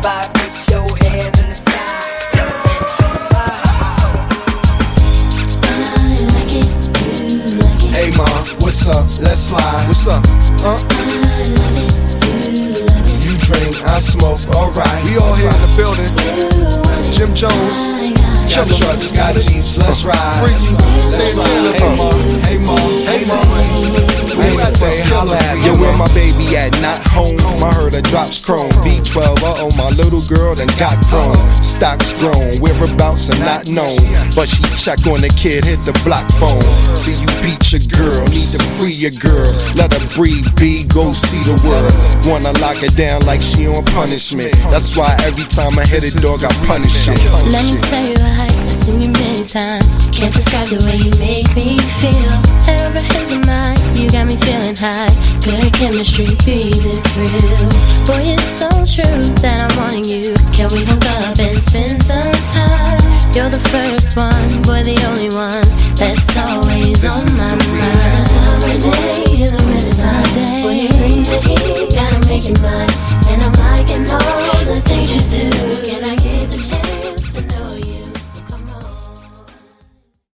Everybody put your hands in the sky. Hey ma, what's up? Let's slide. What's up? You drink, I smoke, alright. We all here in the building. Jim Jones, got trucks, got Jeeps, let's ride. Freaky, Santana, hey ma, hey ma, hey ma. Yo, where my baby at? Not home. I heard her drops chrome. V12, my little girl done got grown. Stocks grown, whereabouts are not known. But she check on the kid, hit the block phone. See you beat your girl, need to free your girl. Let her breathe, be, go see the world. Wanna lock her down like she on punishment. That's why every time I hit a dog, I punish it. Let me tell you, I've seen you many times. Can't describe the way you make me feel. Ever hazy mind, you got me feeling high. Good chemistry, be this real. Boy, it's so true that I'm wanting you. Can we hook up and spend some time? You're the first one, boy, the only one.